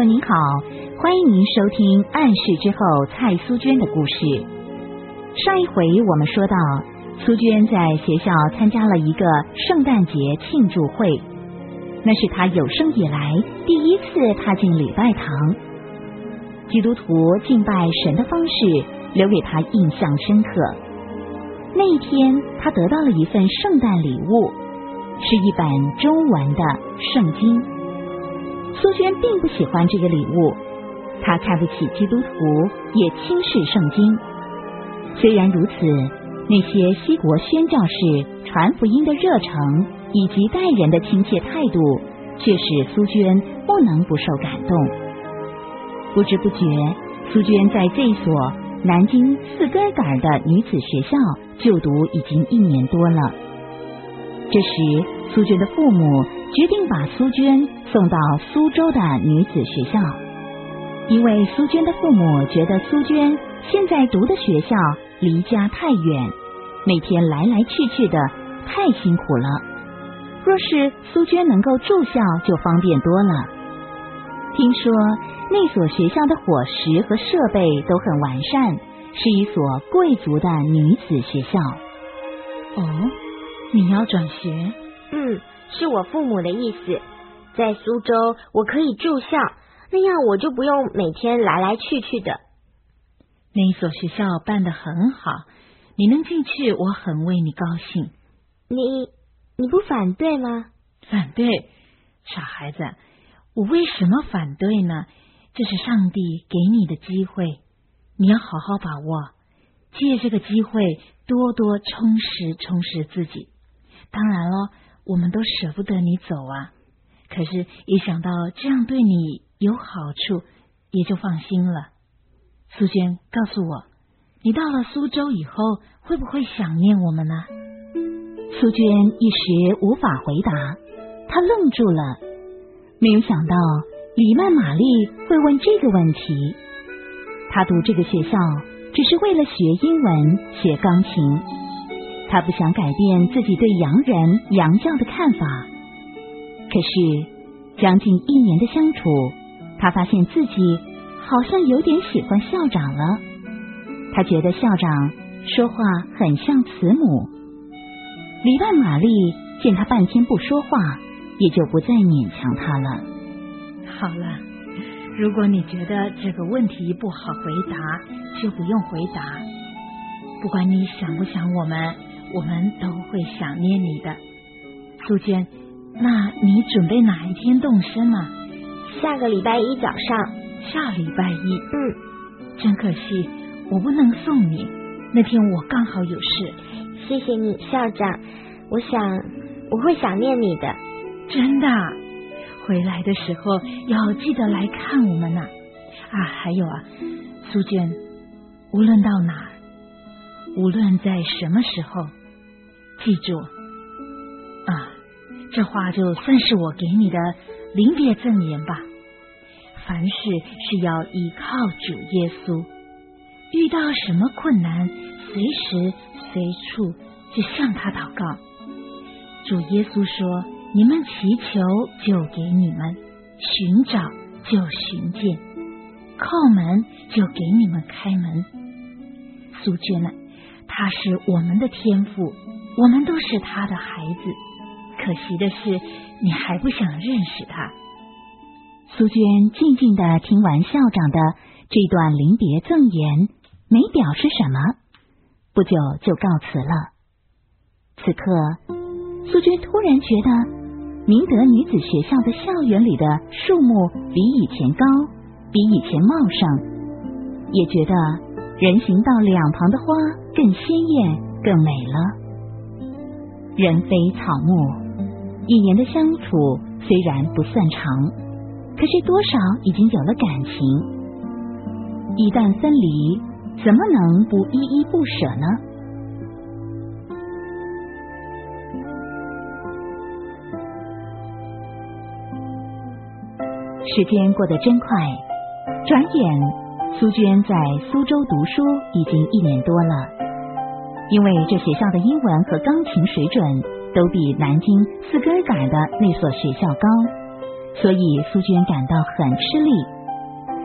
您好，欢迎您收听《暗示之后》蔡苏娟的故事。上一回我们说到，苏娟在学校参加了一个圣诞节庆祝会，那是她有生以来第一次踏进礼拜堂。基督徒敬拜神的方式留给她印象深刻。那一天，她得到了一份圣诞礼物，是一本中文的圣经。苏娟并不喜欢这个礼物，她看不起基督徒，也轻视圣经。虽然如此，那些西国宣教士传福音的热诚以及待人的亲切态度，却使苏娟不能不受感动。不知不觉，苏娟在这所南京四根杆的女子学校就读已经1年多了。这时，苏娟的父母决定把苏娟送到苏州的女子学校，因为苏娟的父母觉得苏娟现在读的学校离家太远，每天来来去去的太辛苦了。若是苏娟能够住校，就方便多了。听说那所学校的伙食和设备都很完善，是一所贵族的女子学校。 哦，你要转学？ 是我父母的意思。在苏州我可以住校，那样我就不用每天来来去去的。 那一所学校办得很好，你能进去，我很为你高兴。 你不反对吗？ 反对？傻孩子，我为什么反对呢？这是上帝给你的机会，你要好好把握，借这个机会多多充实自己。当然了，我们都舍不得你走啊，可是一想到这样对你有好处，也就放心了。苏娟，告诉我，你到了苏州以后会不会想念我们呢？ 苏娟一时无法回答，她愣住了，没有想到李曼玛丽会问这个问题。她读这个学校只是为了学英文、学钢琴，她不想改变自己对洋人、洋教的看法。可是将近1年的相处，她发现自己好像有点喜欢校长了。她觉得校长说话很像慈母。李曼玛丽见他半天不说话，也就不再勉强他了。 好了，如果你觉得这个问题不好回答，就不用回答。不管你想不想我们都会想念你的。苏娟，那你准备哪一天动身啊？ 下个礼拜一早上。 下礼拜一？真可惜，我不能送你，那天我刚好有事。 谢谢你，校长，我想我会想念你的。 真的？回来的时候要记得来看我们呢。还有苏娟，无论到哪儿，无论在什么时候，记住这话就算是我给你的临别赠言吧。凡事是要依靠主耶稣，遇到什么困难，随时随处就向他祷告。主耶稣说，你们祈求就给你们，寻找就寻见，叩门就给你们开门。苏娟呢，他是我们的天父，我们都是他的孩子，可惜的是你还不想认识他。 苏娟静静地听完校长的这段临别赠言，没表示什么，不久就告辞了。此刻，苏娟突然觉得明德女子学校的校园里的树木比以前高，比以前茂盛，也觉得人行道两旁的花更鲜艳，更美了。人非草木，1年的相处虽然不算长，可是多少已经有了感情。一旦分离，怎么能不依依不舍呢？时间过得真快，转眼苏娟在苏州读书已经1年多了。因为这学校的英文和钢琴水准都比南京四根杆的那所学校高，所以苏娟感到很吃力。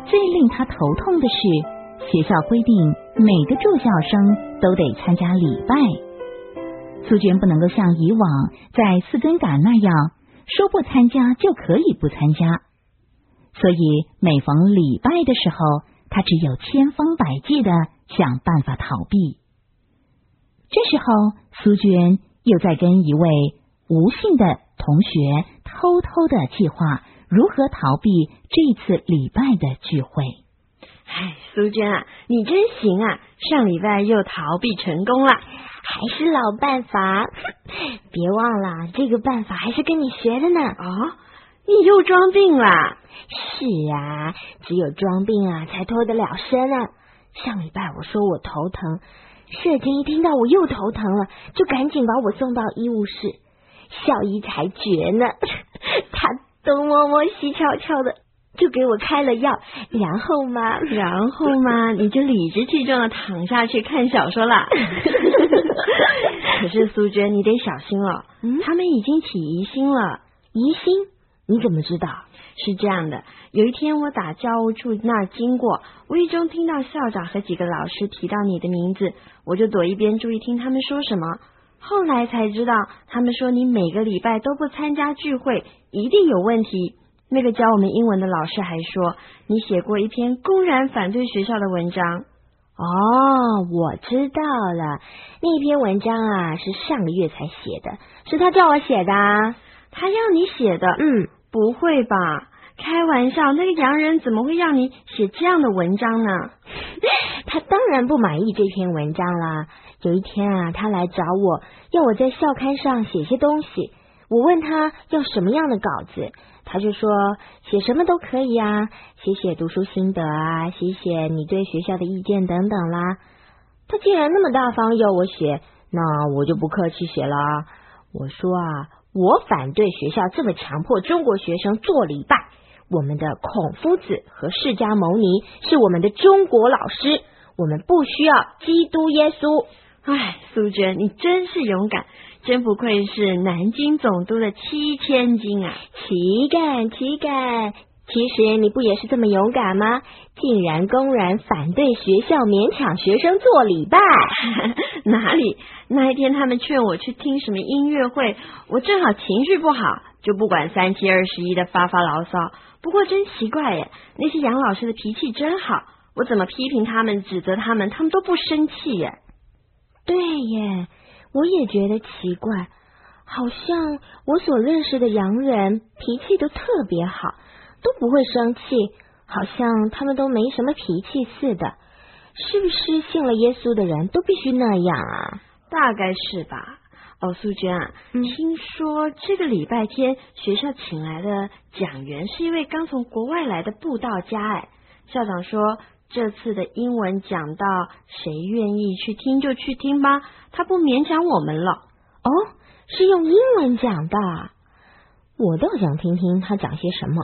最令他头痛的是，学校规定每个住校生都得参加礼拜。苏娟不能够像以往在四根杆那样说不参加就可以不参加，所以每逢礼拜的时候，她只有千方百计的想办法逃避。这时候，苏娟又在跟一位吴姓的同学偷偷的计划如何逃避这次礼拜的聚会。 哎，苏娟啊，你真行啊！上礼拜又逃避成功了， 还是老办法。别忘了，这个办法还是跟你学的呢。 哦，你又装病了？ 是啊，只有装病啊才脱得了身啊。上礼拜我说我头疼，舍监一听到我又头疼了，就赶紧把我送到医务室。校医才绝呢，他东摸摸西瞧瞧的，就给我开了药，然后嘛， 你就理直气壮的躺下去看小说啦。可是苏娟，你得小心了，他们已经起疑心了。 疑心？你怎么知道？ 是这样的，有一天我打教务处那儿经过，无意中听到校长和几个老师提到你的名字，我就躲一边注意听他们说什么。后来才知道，他们说你每个礼拜都不参加聚会，一定有问题。那个教我们英文的老师还说，你写过一篇公然反对学校的文章。 哦，我知道了，那篇文章啊是上个月才写的，是他叫我写的啊。 他要你写的？不会吧？开玩笑，那个洋人怎么会让你写这样的文章呢？ 他当然不满意这篇文章啦。有一天啊，他来找我，要我在校刊上写些东西。我问他要什么样的稿子，他就说写什么都可以啊，写读书心得啊，写你对学校的意见等等啦。他既然那么大方要我写，那我就不客气写了。我说啊，我反对学校这么强迫中国学生做礼拜。我们的孔夫子和释迦牟尼是我们的中国老师，我们不需要基督耶稣。 哎，苏娟，你真是勇敢，真不愧是南京总督的7000金啊！ 岂敢！其实你不也是这么勇敢吗？竟然公然反对学校勉强学生做礼拜。 哪里？那一天他们劝我去听什么音乐会，我正好情绪不好，就不管3七21的发牢骚。不过真奇怪耶，那些杨老师的脾气真好，我怎么批评他们指责他们都不生气耶。 对耶，我也觉得奇怪，好像我所认识的洋人脾气都特别好，都不会生气，好像他们都没什么脾气似的。是不是信了耶稣的人都必须那样啊？ 大概是吧。哦，苏娟啊，听说这个礼拜天学校请来的讲员是一位刚从国外来的布道家哎。校长说这次的英文讲到，谁愿意去听就去听吧，他不勉强我们了。 哦，是用英文讲的，我倒想听听他讲些什么。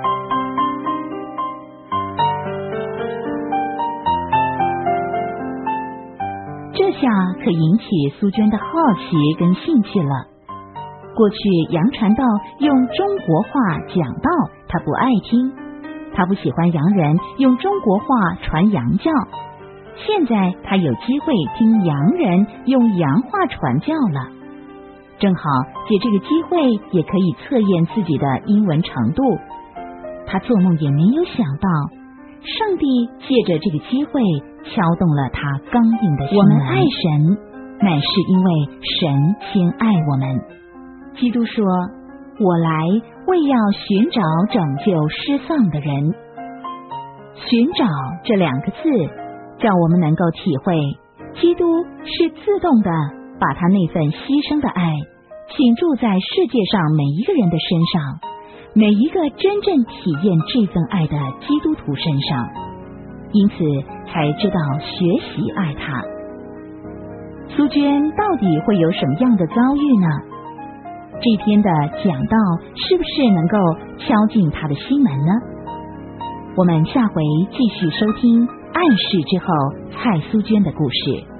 这下可引起苏娟的好奇跟兴趣了。过去杨传道用中国话讲道，他不爱听，他不喜欢洋人用中国话传洋教。现在他有机会听洋人用洋话传教了，正好借这个机会也可以测验自己的英文程度。他做梦也没有想到，上帝借着这个机会敲动了他刚硬的心。我们爱神，乃是因为神先爱我们。基督说，我来为要寻找拯救失丧的人。寻找这2个字，叫我们能够体会，基督是自动的把他那份牺牲的爱倾注在世界上每一个人的身上，每一个真正体验这份爱的基督徒身上，因此才知道学习爱他。苏娟到底会有什么样的遭遇呢？这篇的讲道是不是能够敲进他的心门呢？我们下回继续收听暗示之后蔡苏娟的故事。